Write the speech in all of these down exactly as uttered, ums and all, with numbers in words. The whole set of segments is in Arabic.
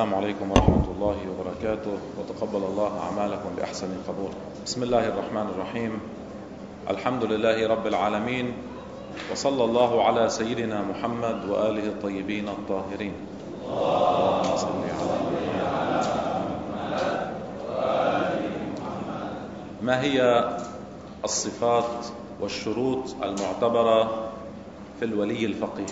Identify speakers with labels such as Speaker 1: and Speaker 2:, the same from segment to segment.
Speaker 1: السلام عليكم ورحمة الله وبركاته، وتقبل الله أعمالكم بأحسن قبول. بسم الله الرحمن الرحيم. الحمد لله رب العالمين، وصلى الله على سيدنا محمد وآله الطيبين الطاهرين. اللهم صل على محمد. ما هي الصفات والشروط المعتبرة في الولي الفقيه؟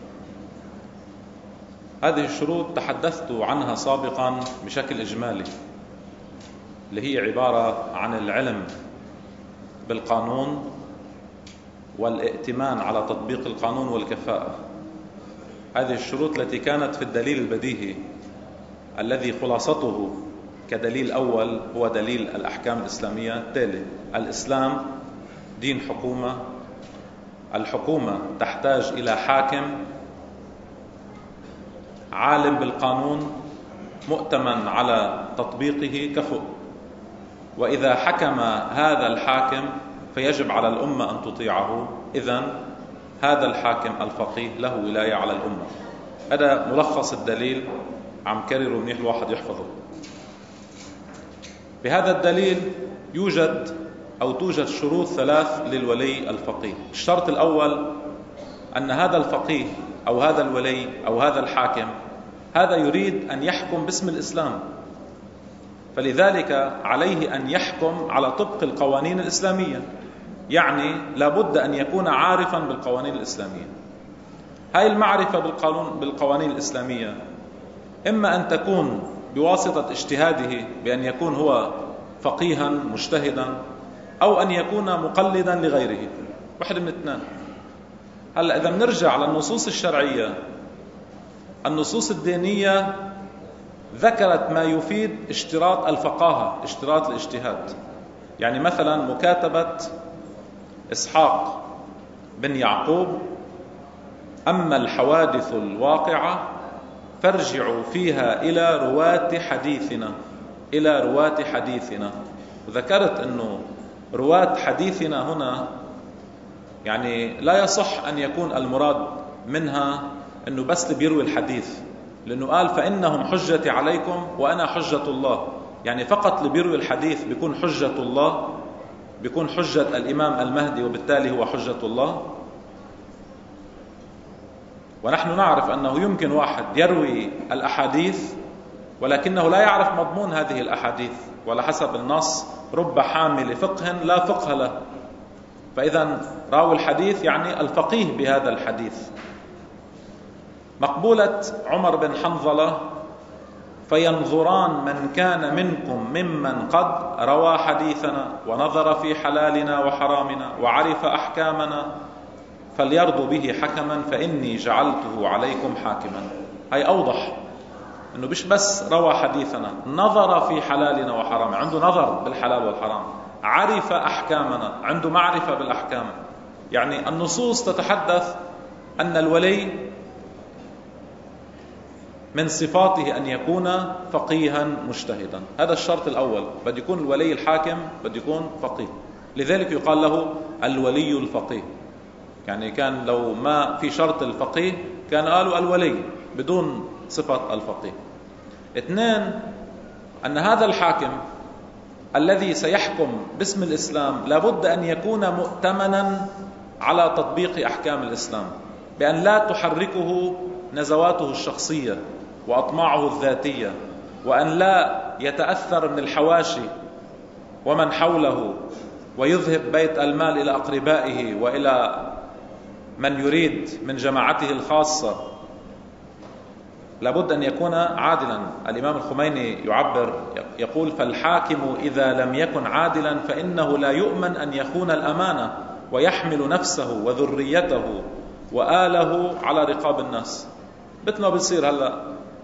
Speaker 1: هذه الشروط تحدثت عنها سابقا بشكل إجمالي، اللي هي عبارة عن العلم بالقانون والائتمان على تطبيق القانون والكفاءة. هذه الشروط التي كانت في الدليل البديهي الذي خلاصته كدليل أول هو دليل الأحكام الإسلامية التالي: الإسلام دين حكومة، الحكومة تحتاج إلى حاكم عالم بالقانون مؤتمن على تطبيقه كفؤ، وإذا حكم هذا الحاكم فيجب على الأمة أن تطيعه، إذن هذا الحاكم الفقيه له ولاية على الأمة. هذا ملخص الدليل، عم كرره منيح الواحد يحفظه. بهذا الدليل يوجد أو توجد شروط ثلاث للولي الفقيه. الشرط الأول أن هذا الفقيه أو هذا الولي أو هذا الحاكم هذا يريد أن يحكم باسم الإسلام، فلذلك عليه أن يحكم على طبق القوانين الإسلامية، يعني لابد أن يكون عارفا بالقوانين الإسلامية. هاي المعرفة بالقانون بالقوانين الإسلامية إما أن تكون بواسطة اجتهاده بأن يكون هو فقيها مجتهدا، أو أن يكون مقلدا لغيره، واحد من اثنين. هلا إذا بنرجع على النصوص الشرعية، النصوص الدينية ذكرت ما يفيد اشتراط الفقاهة، اشتراط الاجتهاد. يعني مثلا مكاتبة إسحاق بن يعقوب: أما الحوادث الواقعة فارجعوا فيها إلى رواة حديثنا، إلى رواة حديثنا. وذكرت أنه رواة حديثنا هنا يعني لا يصح أن يكون المراد منها أنه بس اللي بيروي الحديث، لأنه قال: فإنهم حجتي عليكم وأنا حجة الله. يعني فقط اللي بيروي الحديث بيكون حجة الله، بيكون حجة الإمام المهدي، وبالتالي هو حجة الله. ونحن نعرف أنه يمكن واحد يروي الأحاديث ولكنه لا يعرف مضمون هذه الأحاديث، وعلى حسب النص رب حامل فقه لا فقه له. فإذا راوي الحديث يعني الفقيه بهذا الحديث. مقبولة عمر بن حنظلة: فينظران من كان منكم ممن قد روى حديثنا ونظر في حلالنا وحرامنا وعرف أحكامنا فليرضوا به حكما فإني جعلته عليكم حاكما. هي أوضح أنه مش بس روى حديثنا، نظر في حلالنا وحرامنا، عنده نظر بالحلال والحرام، عرف أحكامنا، عنده معرفة بالأحكام. يعني النصوص تتحدث أن الولي من صفاته أن يكون فقيها مجتهدا. هذا الشرط الأول، بده يكون الولي الحاكم بده يكون فقيه، لذلك يقال له الولي الفقيه. يعني كان لو ما في شرط الفقيه كان قالوا الولي بدون صفة الفقيه. اثنين، أن هذا الحاكم الذي سيحكم باسم الإسلام لابد أن يكون مؤتمنا على تطبيق أحكام الإسلام، بأن لا تحركه نزواته الشخصية وأطماعه الذاتية، وأن لا يتأثر من الحواشي ومن حوله ويذهب بيت المال إلى أقربائه وإلى من يريد من جماعته الخاصة. لابد أن يكون عادلا. الإمام الخميني يعبر يقول: فالحاكم إذا لم يكن عادلا فإنه لا يؤمن أن يخون الأمانة ويحمل نفسه وذريته وآله على رقاب الناس. مثل ما بيصير هلأ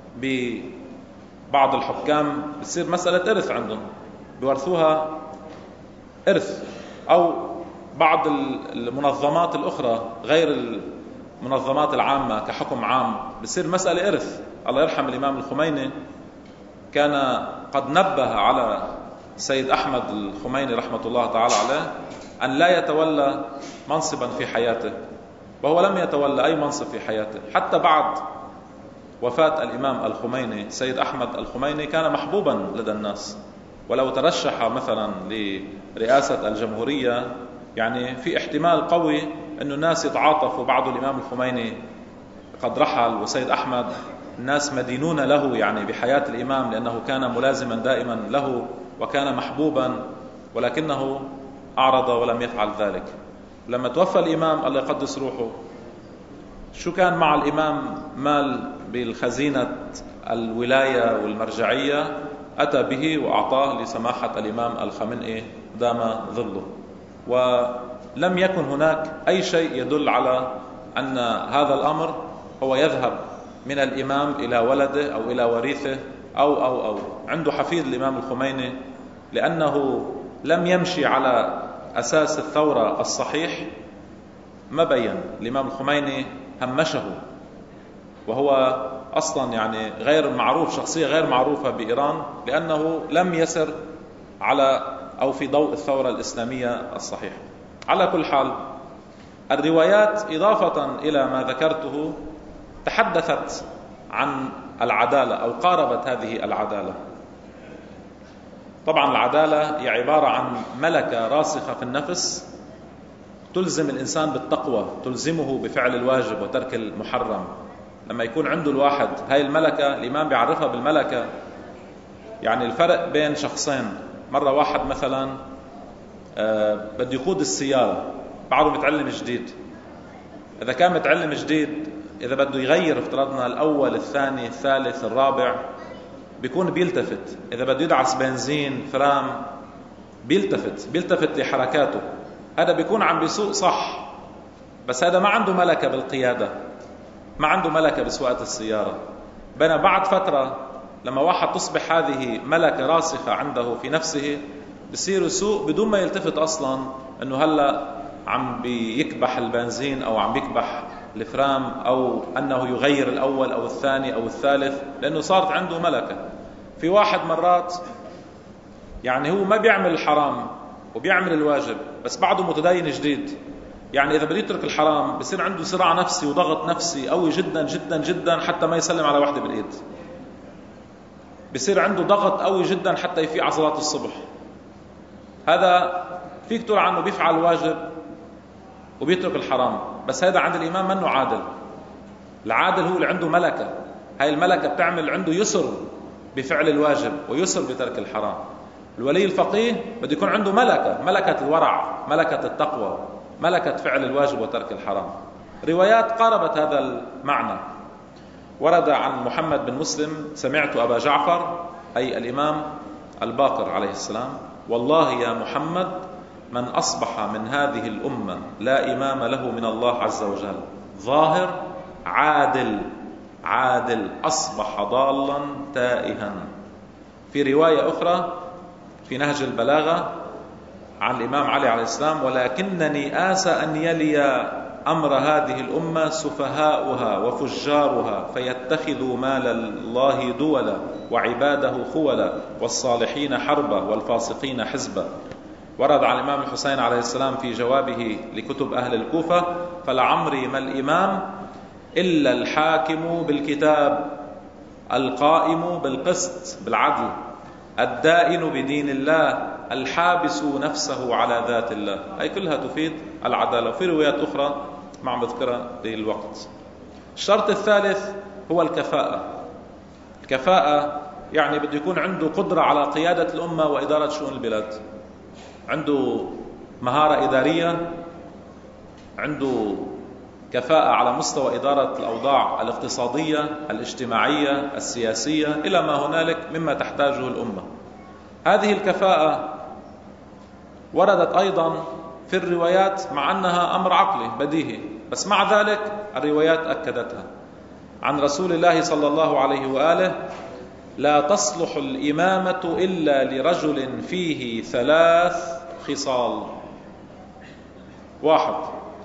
Speaker 1: ببعض الحكام، بيصير مسألة إرث عندهم بيورثوها إرث، أو بعض المنظمات الأخرى غير المنظمات العامة كحكم عام بيصير مسألة إرث. الله يرحم الإمام الخميني كان قد نبه على سيد أحمد الخميني رحمة الله تعالى عليه أن لا يتولى منصبا في حياته، وهو لم يتولى أي منصب في حياته. حتى بعد وفاة الإمام الخميني سيد أحمد الخميني كان محبوبا لدى الناس، ولو ترشح مثلا لرئاسة الجمهورية يعني في احتمال قوي أن الناس يتعاطفوا بعد الإمام الخميني قد رحل وسيد أحمد الناس مدينون له يعني بحياة الإمام، لأنه كان ملازما دائما له وكان محبوبا، ولكنه أعرض ولم يفعل ذلك. لما توفى الإمام الله يقدس روحه، شو كان مع الإمام؟ مال بالخزينة الولاية والمرجعية أتى به وأعطاه لسماحة الإمام الخامنئي دام ظله، ولم يكن هناك أي شيء يدل على أن هذا الأمر هو يذهب من الإمام إلى ولده أو إلى وريثه أو أو أو عنده حفيد الإمام الخميني، لأنه لم يمشي على أساس الثورة الصحيح. ما بين الإمام الخميني همشه، وهو أصلا يعني غير معروف، شخصية غير معروفة بإيران، لأنه لم يسر على أو في ضوء الثورة الإسلامية الصحيحة. على كل حال الروايات إضافة إلى ما ذكرته تحدثت عن العدالة أو قاربت هذه العدالة. طبعا العدالة هي عبارة عن ملكة راسخة في النفس تلزم الإنسان بالتقوى، تلزمه بفعل الواجب وترك المحرم. لما يكون عنده الواحد هاي الملكة، الإمام بيعرفها بالملكة، يعني الفرق بين شخصين، مرة واحد مثلا آه بده يقود السيارة بعده متعلم جديد، إذا كان متعلم جديد إذا بده يغير افترضنا الأول الثاني الثالث الرابع بيكون بيلتفت، إذا بده يدعس بنزين فرام بيلتفت بيلتفت لحركاته، هذا بيكون عم بيسوق صح، بس هذا ما عنده ملكة بالقيادة، ما عنده ملكة بسواقة السيارة. بينما بعد فترة لما واحد تصبح هذه ملكة راسخة عنده في نفسه بصير يسوق بدون ما يلتفت أصلا أنه هلأ عم بيكبح البنزين أو عم بيكبح الفرام أو أنه يغير الأول أو الثاني أو الثالث، لأنه صارت عنده ملكة. في واحد مرات يعني هو ما بيعمل الحرام وبيعمل الواجب، بس بعده متدين جديد، يعني إذا بده يترك الحرام بصير عنده صراع نفسي وضغط نفسي قوي جدا جدا جدا حتى ما يسلم على واحدة بالإيد، بصير عنده ضغط قوي جدا حتى يفيق على صلاة الصبح. هذا فيك تقول عنه بيفعل الواجب وبيترك الحرام، بس هذا عند الإمام منه عادل. العادل هو اللي عنده ملكة، هاي الملكة بتعمل عنده يسر بفعل الواجب ويسر بترك الحرام. الولي الفقيه بده يكون عنده ملكة، ملكة الورع، ملكة التقوى، ملكة فعل الواجب وترك الحرام. روايات قاربت هذا المعنى. ورد عن محمد بن مسلم: سمعت أبا جعفر أي الإمام الباقر عليه السلام: والله يا محمد من أصبح من هذه الأمة لا إمام له من الله عز وجل ظاهر عادل عادل أصبح ضالا تائها. في رواية أخرى في نهج البلاغة عن الإمام علي عليه السلام: ولكنني آسى أن يلي أمر هذه الأمة سفهاؤها وفجارها فيتخذوا مال الله دولا وعباده خولا والصالحين حربا والفاسقين حزبا. ورد عن الإمام الحسين عليه السلام في جوابه لكتب أهل الكوفة: فلعمري ما الإمام إلا الحاكم بالكتاب القائم بالقسط بالعدل الدائن بدين الله الحابس نفسه على ذات الله. أي كلها تفيد العدالة. وفي روايات أخرى مع مذكرة للوقت. الشرط الثالث هو الكفاءة. الكفاءة يعني بده يكون عنده قدرة على قيادة الأمة وإدارة شؤون البلاد، عنده مهارة إدارية، عنده كفاءة على مستوى إدارة الأوضاع الاقتصادية الاجتماعية السياسية إلى ما هنالك مما تحتاجه الأمة. هذه الكفاءة وردت أيضا في الروايات مع أنها أمر عقلي بديهي، بس مع ذلك الروايات أكدتها عن رسول الله صلى الله عليه وآله: لا تصلح الإمامة إلا لرجل فيه ثلاث خصال: واحد،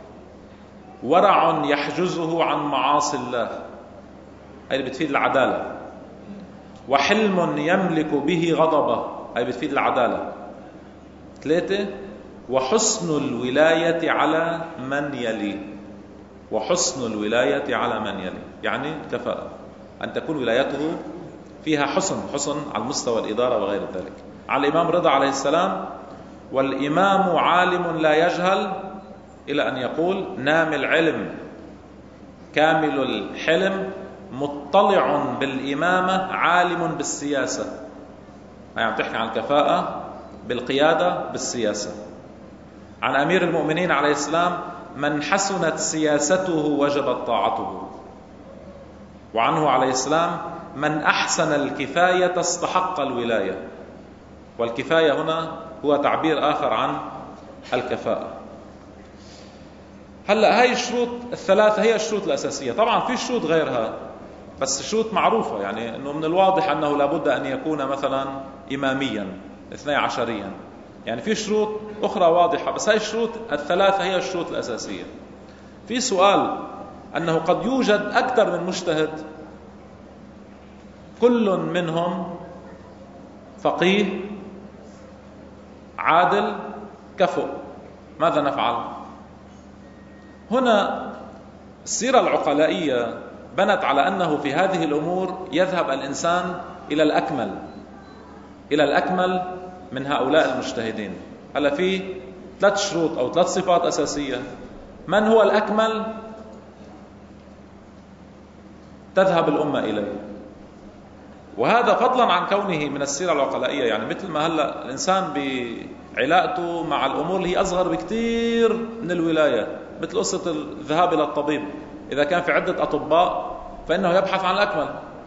Speaker 1: ورع يحجزه عن معاصي الله، هذه بتفيد العدالة. وحلم يملك به غضبه، هذه بتفيد العدالة. ثلاثة، وحسن الولاية على من يلي، وحسن الولاية على من يلي، يعني كفاءة. أن تكون ولايته فيها حسن حسن على مستوى الإدارة وغير ذلك. على الإمام رضا عليه السلام: والإمام عالم لا يجهل، إلى أن يقول: نام العلم كامل الحلم مطلع بالإمامة عالم بالسياسة. يعني تحكي عن الكفاءة بالقيادة بالسياسة. عن أمير المؤمنين عليه السلام: من حسنت سياسته وجبت طاعته. وعنه عليه السلام: من أحسن الكفاية استحق الولاية. والكفاية هنا هو تعبير آخر عن الكفاءة. هلأ هاي الشروط الثلاثة هي الشروط الأساسية. طبعا في شروط غيرها بس شروط معروفة، يعني أنه من الواضح أنه لابد أن يكون مثلا إماميا اثني عشريا، يعني في شروط أخرى واضحة، بس هاي الشروط الثلاثة هي الشروط الأساسية. في سؤال أنه قد يوجد أكثر من مجتهد كل منهم فقيه عادل كفؤ، ماذا نفعل؟ هنا السيرة العقلائية بنت على أنه في هذه الأمور يذهب الإنسان إلى الأكمل إلى الأكمل من هؤلاء المجتهدين. هلا في ثلاث شروط أو ثلاث صفات أساسية. من هو الأكمل تذهب الأمة إليه، وهذا فضلا عن كونه من السيرة العقلائية. يعني مثل ما هلا الإنسان بعلاقته مع الأمور اللي هي أصغر بكثير من الولاية، مثل قصة الذهاب إلى الطبيب، إذا كان في عدة أطباء فإنه يبحث عن الأكمل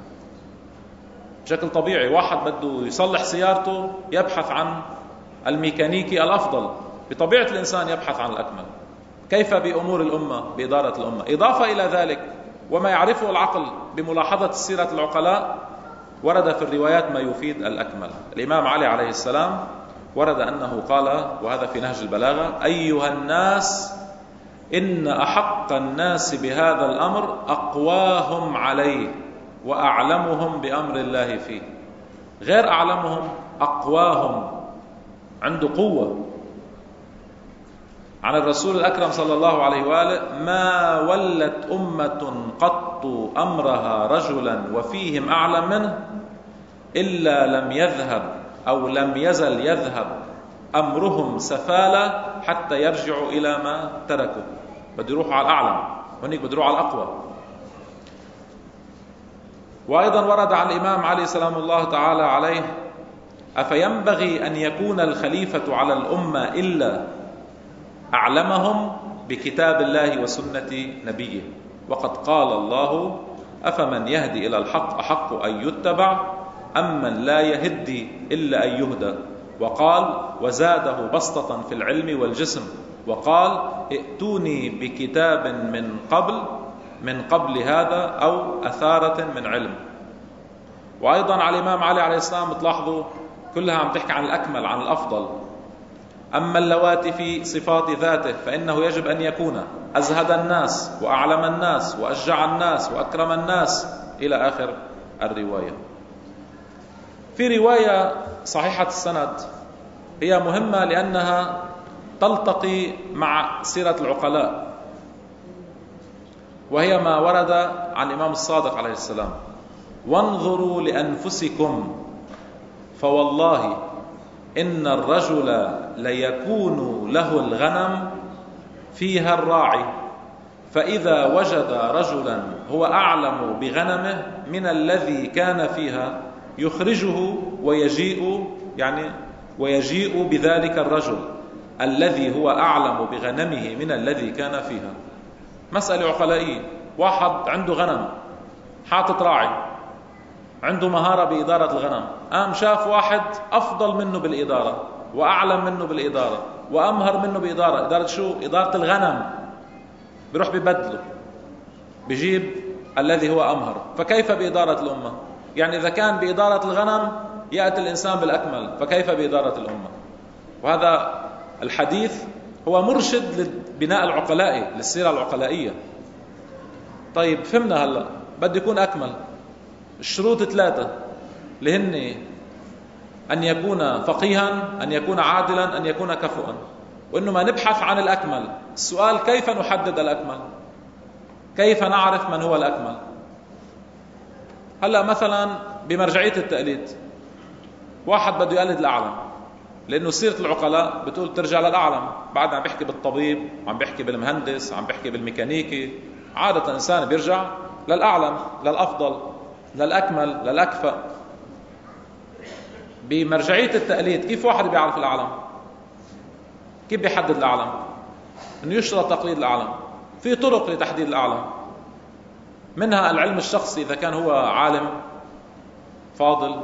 Speaker 1: بشكل طبيعي. واحد بده يصلح سيارته يبحث عن الميكانيكي الأفضل، بطبيعة الإنسان يبحث عن الأكمل. كيف بأمور الأمة، بإدارة الأمة؟ إضافة إلى ذلك وما يعرفه العقل بملاحظة السيرة العقلاء، ورد في الروايات ما يفيد الأكمل. الإمام علي عليه السلام ورد أنه قال، وهذا في نهج البلاغة: أيها الناس إن أحق الناس بهذا الأمر أقواهم عليه وأعلمهم بأمر الله فيه. غير أعلمهم، أقواهم، عنده قوة. عن الرسول الأكرم صلى الله عليه وآله: ما ولت أمة قط أمرها رجلا وفيهم أعلم منه إلا لم يذهب أو لم يزل يذهب أمرهم سفالة حتى يرجعوا إلى ما تركوا. بده يروحوا على الأعلم، هناك بده يروحوا على الأقوى. وأيضا ورد عن الإمام علي سلام الله تعالى عليه: أفينبغي أن يكون الخليفة على الأمة إلا أعلمهم بكتاب الله وسنة نبيه، وقد قال الله: أفمن يهدي إلى الحق أحق أن يتبع أم من لا يهدي إلا أن يهدى. وقال: وزاده بسطة في العلم والجسم، وقال: ائتوني بكتاب من قبل من قبل هذا أو أثارة من علم. وأيضا على الإمام علي عليه السلام بتلاحظوا كلها عم تحكي عن الأكمل، عن الأفضل. أما اللواتي في صفات ذاته فإنه يجب أن يكون أزهد الناس وأعلم الناس وأشجع الناس وأكرم الناس إلى آخر الرواية. في رواية صحيحة السند هي مهمة لأنها تلتقي مع سيرة العقلاء، وهي ما ورد عن الإمام الصادق عليه السلام: وانظروا لأنفسكم فوالله إن الرجل ليكون له الغنم فيها الراعي، فإذا وجد رجلا هو أعلم بغنمه من الذي كان فيها يخرجه ويجيء يعني ويجيء بذلك الرجل الذي هو أعلم بغنمه من الذي كان فيها. مسألة عقلائية. واحد عنده غنم حاطط راعي، عنده مهارة بإدارة الغنم، قام شاف واحد أفضل منه بالإدارة وأعلم منه بالإدارة وأمهر منه بإدارة. إدارة شو؟ إدارة الغنم. بيروح ببدله، بيجيب الذي هو أمهر. فكيف بإدارة الأمة؟ يعني إذا كان بإدارة الغنم يأتي الإنسان بالأكمل، فكيف بإدارة الأمة؟ وهذا الحديث هو مرشد للبناء العقلائي، للسيرة العقلائية. طيب فهمنا هلأ بده يكون أكمل. الشروط ثلاثة اللي هن أن يكون فقيها، أن يكون عادلا، أن يكون كفؤا، وإنه ما نبحث عن الأكمل. السؤال: كيف نحدد الأكمل؟ كيف نعرف من هو الأكمل؟ هلا مثلا بمرجعية التقليد واحد بده يقلد الأعلم، لأنه سيرة العقلاء بتقول ترجع للأعلم. بعد عم بيحكي بالطبيب، عم بيحكي بالمهندس، عم بيحكي بالميكانيكي، عادة الإنسان بيرجع للأعلم، للأفضل، للأكمل، للأكفأ. بمرجعية التقليد كيف واحد بيعرف الأعلم؟ كيف بيحدد الأعلم؟ إنه يشترط تقليد الأعلم. في طرق لتحديد الأعلم، منها العلم الشخصي إذا كان هو عالم فاضل،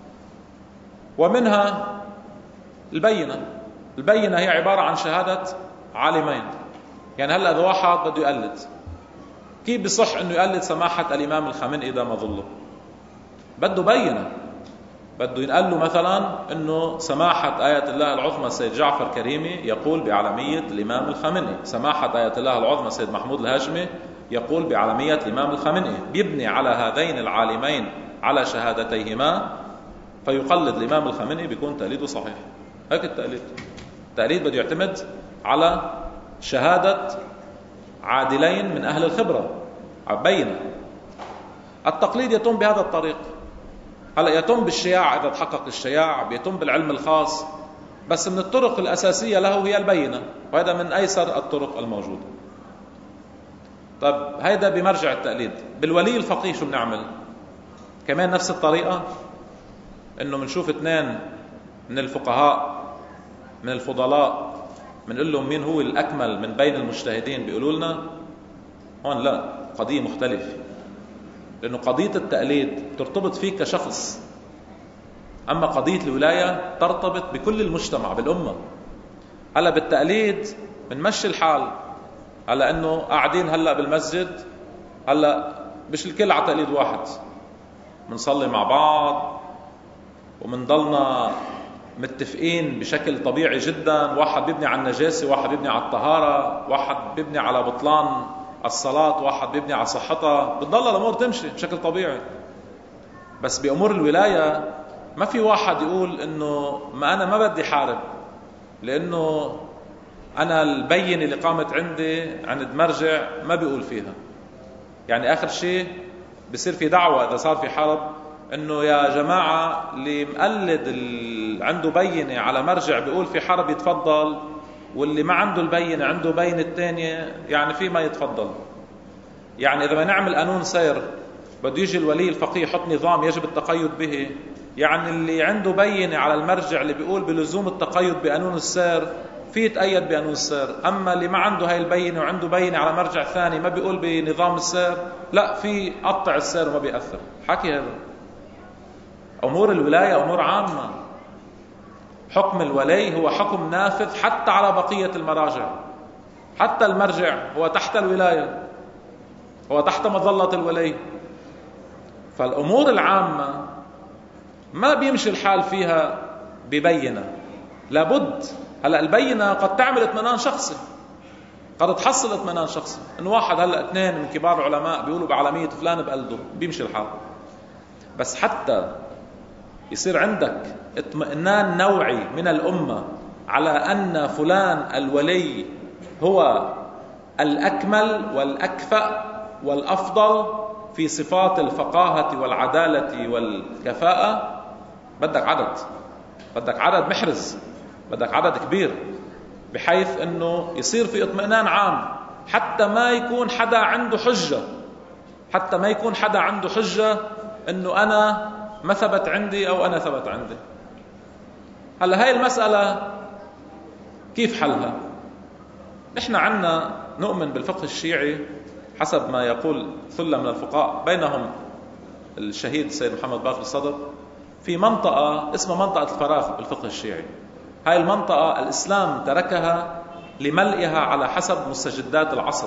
Speaker 1: ومنها البينة. البينة هي عبارة عن شهادة عالمين. يعني هلأ إذا واحد بده يقلد، كيف بصح إنه يقلد سماحة الإمام الخامنئي دام ظله؟ بده بينة، بده ينقل له مثلا إنه سماحة آية الله العظمى السيد جعفر كريمي يقول بعلمية الإمام الخامنئي، سماحة آية الله العظمى السيد محمود الهاشمي يقول بعلمية الإمام الخامنئي. بيبني على هذين العالمين على شهادتيهما فيقلد الإمام الخامنئي، بيكون تقليده صحيح. هيك التقليد. التقليد بده يعتمد على شهادة عادلين من أهل الخبرة بينة. التقليد يتم بهذا الطريق. هلا يتم بالشياع إذا تحقق الشياع، بيتم بالعلم الخاص، بس من الطرق الأساسية له هي البينة، وهذا من أيسر الطرق الموجودة. طيب هيدا بمرجع التقليد. بالولي الفقيه شو بنعمل؟ كمان نفس الطريقة، إنه بنشوف اثنين من الفقهاء من الفضلاء بنقول لهم مين هو الأكمل من بين المجتهدين، بيقولوا لنا هون لا، قضية مختلفة. لأنه قضية التقليد ترتبط فيك كشخص، أما قضية الولاية ترتبط بكل المجتمع بالأمة. هلا بالتقليد بنمشي الحال على أنه قاعدين هلا بالمسجد، هلا مش الكل على تقليد واحد، بنصلي مع بعض ومنضلنا متفقين بشكل طبيعي جدا. واحد بيبني على النجاسة، واحد بيبني على الطهارة، واحد بيبني على بطلان الصلاة، واحد بيبني على صحتها. بتضل الأمور تمشي بشكل طبيعي. بس بأمور الولاية ما في واحد يقول إنه ما أنا ما بدي حارب، لأنه أنا البينة اللي قامت عندي عند مرجع ما بيقول فيها. يعني آخر شيء بصير في دعوة إذا صار في حرب، إنه يا جماعة اللي مقلد اللي عنده بينة على مرجع بيقول في حرب يتفضل، واللي ما عنده البينة عنده بينة الثانية يعني في ما يتفضل. يعني إذا ما نعمل قانون سير بده يجي الولي الفقيه يحط نظام يجب التقيد به، يعني اللي عنده بينة على المرجع اللي بيقول بلزوم التقيد بقانون السير في يتقيد بقانون السير، أما اللي ما عنده هاي البينة وعنده بينة على مرجع ثاني ما بيقول بنظام السير لا، في قطع السير وما بيأثر. حكي هذا. أمور الولاية أمور عامة. حكم الولي هو حكم نافذ حتى على بقية المراجع. حتى المرجع هو تحت الولاية، هو تحت مظلة الولي. فالأمور العامة ما بيمشي الحال فيها ببينة، لابد. هلأ البينة قد تعمل اطمئنان شخصي، قد تحصل اطمئنان شخصي، إن واحد هلأ اثنين من كبار العلماء بيقولوا بعلمية فلان بقلده، بيمشي الحال. بس حتى يصير عندك اطمئنان نوعي من الأمة على أن فلان الولي هو الأكمل والأكفأ والأفضل في صفات الفقاهة والعدالة والكفاءة، بدك عدد، بدك عدد محرز، بدك عدد كبير، بحيث أنه يصير في اطمئنان عام، حتى ما يكون حدا عنده حجة، حتى ما يكون حدا عنده حجة أنه أنا ما ثبت عندي أو أنا ثبت عندي. هلا هاي المسألة كيف حلها؟ نحن عنا نؤمن بالفقه الشيعي حسب ما يقول ثلة من الفقهاء، بينهم الشهيد السيد محمد باقر الصدر، في منطقة اسمها منطقة الفراغ بالفقه الشيعي. هاي المنطقة الإسلام تركها لملئها على حسب مستجدات العصر.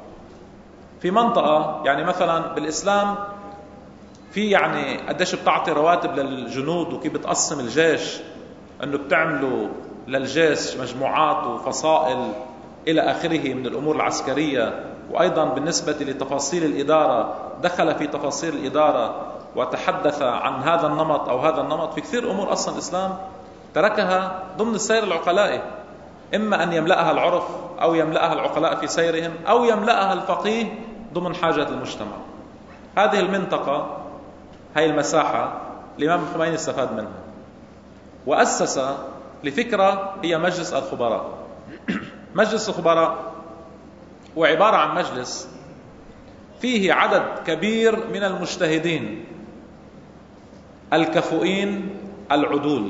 Speaker 1: في منطقة يعني مثلا بالإسلام في يعني قديش بتعطي رواتب للجنود وكيف بتقسم الجيش، أنه بتعملوا للجيش مجموعات وفصائل إلى آخره من الأمور العسكرية. وأيضا بالنسبة لتفاصيل الإدارة دخل في تفاصيل الإدارة وتحدث عن هذا النمط أو هذا النمط. في كثير أمور أصلا الإسلام تركها ضمن السير العقلائي، إما أن يملأها العرف أو يملأها العقلاء في سيرهم أو يملأها الفقيه ضمن حاجة المجتمع. هذه المنطقة هاي المساحة الإمام الخميني استفاد منها وأسس لفكرة هي مجلس الخبراء. مجلس الخبراء هو عبارة عن مجلس فيه عدد كبير من المجتهدين الكفؤين العدول،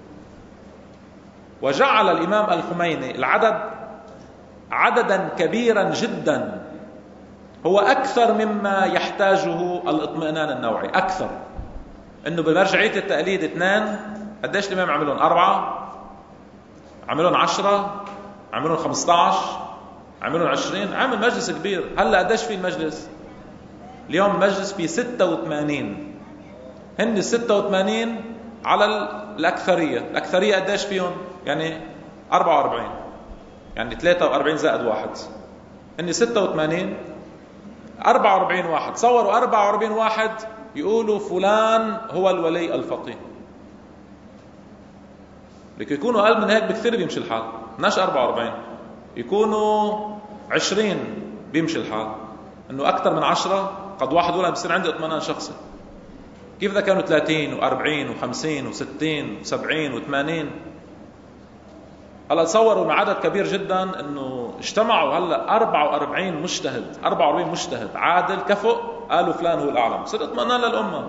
Speaker 1: وجعل الإمام الخميني العدد عددا كبيرا جدا، هو أكثر مما يحتاجه الاطمئنان النوعي. أكثر إنه بمرجعية التقليد اثنان، قديش الإمام عملهم؟ أربعة، عملهم عشرة، عملهم خمسة عشر، عملهم عشرين، عمل مجلس كبير. هلا قديش في المجلس؟ اليوم المجلس في ستة وثمانين، هن ستة وثمانين على الأكثرية. الأكثرية قديش فيهم؟ يعني أربعة وأربعين، يعني ثلاثة وأربعين زائد واحد، هن ستة وثمانين. أربعة وأربعين واحد، تصوروا أربعة وأربعين واحد يقولوا فلان هو الولي الفقيه. لكي يكونوا أقل من هيك بكثير بيمشي الحال، ناش أربعة وأربعين، يكونوا عشرين بيمشي الحال. إنه أكثر من عشرة قد واحد يقول بصير عندي اطمئنان شخصي. كيف إذا كانوا ثلاثين وأربعين وخمسين وستين وسبعين وثمانين؟ هلا تصوروا مع عدد كبير جدا إنه اجتمعوا هلا أربعة وأربعين مجتهد، أربعة وأربعين مجتهد عادل كفؤ، قالوا فلان هو الأعلم، صار اطمئنان للأمة.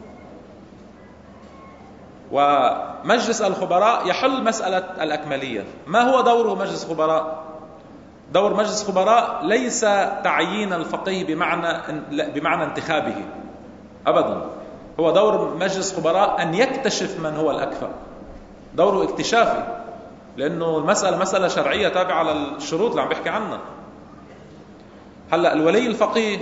Speaker 1: ومجلس الخبراء يحل مسألة الأكملية. ما هو دوره مجلس الخبراء؟ دور مجلس الخبراء ليس تعيين الفقيه بمعنى بمعنى انتخابه أبدا. هو دور مجلس الخبراء أن يكتشف من هو الأكفأ، دوره اكتشافي، لأنه المسألة مسألة شرعية تابعة للشروط اللي عم بحكي عنها. هلأ الولي الفقيه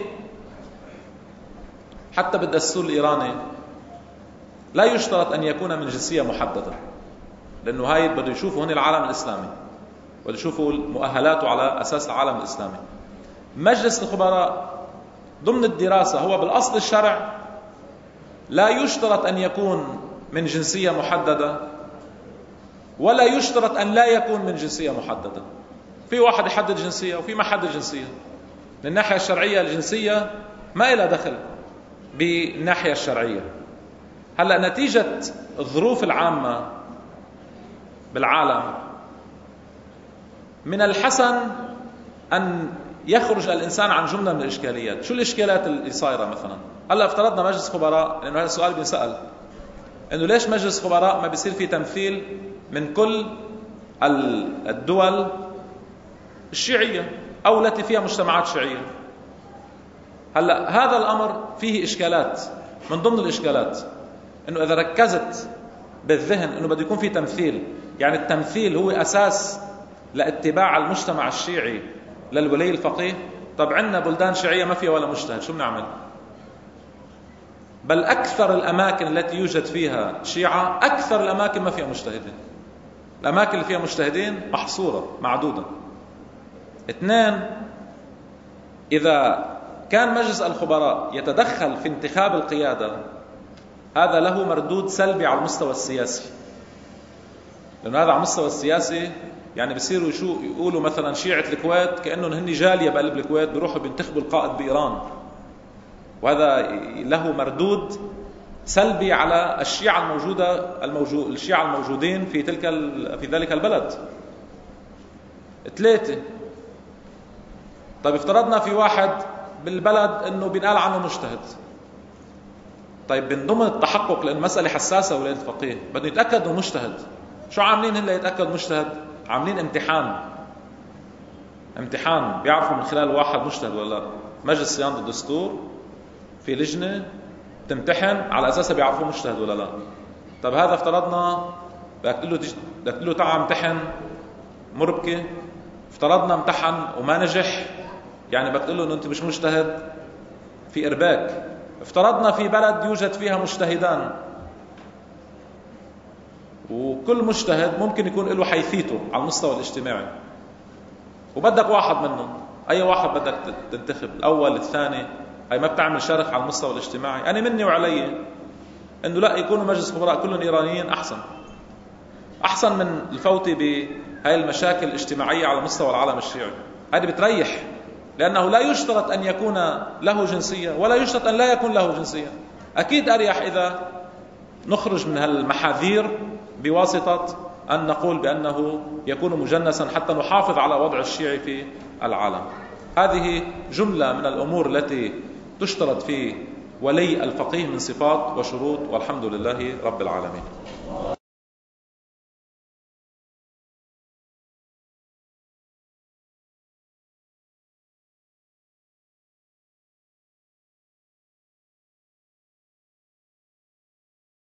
Speaker 1: حتى بالدستور الإيراني لا يشترط أن يكون من جنسية محددة، لأنه هاي بده يشوفوا هون العالم الإسلامي، بده يشوفوا مؤهلاته على أساس العالم الإسلامي. مجلس الخبراء ضمن الدراسة هو بالأصل الشرع لا يشترط أن يكون من جنسية محددة، ولا يشترط أن لا يكون من جنسية محددة. في واحد يحدد جنسية وفي ما حدد جنسية. من الناحية الشرعية الجنسية ما إلها دخل بالناحية الشرعية. هلأ نتيجة الظروف العامة بالعالم من الحسن أن يخرج الإنسان عن جملة من الإشكاليات. شو الإشكالات اللي صايرة مثلا؟ هلأ افترضنا مجلس خبراء، لأنه هذا السؤال بينسأل، إنه ليش مجلس خبراء ما بيصير فيه تمثيل من كل الدول الشيعية أو التي فيها مجتمعات شيعية؟ هلأ هذا الأمر فيه إشكالات. من ضمن الإشكالات إنه إذا ركزت بالذهن إنه بده يكون فيه تمثيل، يعني التمثيل هو أساس لاتباع المجتمع الشيعي للولي الفقيه. طب عندنا بلدان شيعية ما فيها ولا مجتهد، شو بنعمل؟ بل أكثر الأماكن التي يوجد فيها شيعة أكثر الأماكن ما فيها مجتهدين. الأماكن اللي فيها مجتهدين محصورة معدودة. اثنين، إذا كان مجلس الخبراء يتدخل في انتخاب القيادة هذا له مردود سلبي على المستوى السياسي، لأن هذا على المستوى السياسي يعني بيصيروا شو يقولوا مثلا شيعة الكويت كأنهم هن جالية بقلب الكويت بيروحوا بينتخبوا القائد بإيران، وهذا له مردود سلبي على الشيعة الموجودة الموجود الشيعة الموجودين في تلك في ذلك البلد. ثلاثة، طيب افترضنا في واحد بالبلد انه بينقال عنه مجتهد، طيب من ضمن التحقق لان مسألة حساسة ولاية الفقيه بده يتأكد انه مجتهد. شو عاملين هن ليتأكد مجتهد؟ عاملين امتحان امتحان بيعرفوا من خلال واحد مجتهد ولا لا. مجلس صيانة الدستور في لجنة تمتحن على أساسها بيعرفوا مجتهد ولا لا. طب هذا افترضنا بدك تقول له بدك تقول له تعال امتحن مربكة، افترضنا امتحن وما نجح، يعني بدك تقول له انه انت مش مجتهد، في ارباك. افترضنا في بلد يوجد فيها مجتهدان وكل مجتهد ممكن يكون له حيثيته على المستوى الاجتماعي، وبدك واحد منهم، اي واحد بدك تنتخب، الاول الثاني، هي ما بتعمل شرخ على المستوى الاجتماعي. انا مني وعلي انه لا يكونوا مجلس خبراء كلهم ايرانيين احسن احسن من الفوت بهاي المشاكل الاجتماعيه على مستوى العالم الشيعي. هذه بتريح، لانه لا يشترط ان يكون له جنسيه ولا يشترط ان لا يكون له جنسيه. أكيد أريح إذا نخرج من المحاذير بواسطة أن نقول بأنه يكون مجنسا حتى نحافظ على وضع الشيعي في العالم. هذه جملة من الأمور التي تشترط في ولي الفقيه من صفات وشروط، والحمد لله رب العالمين.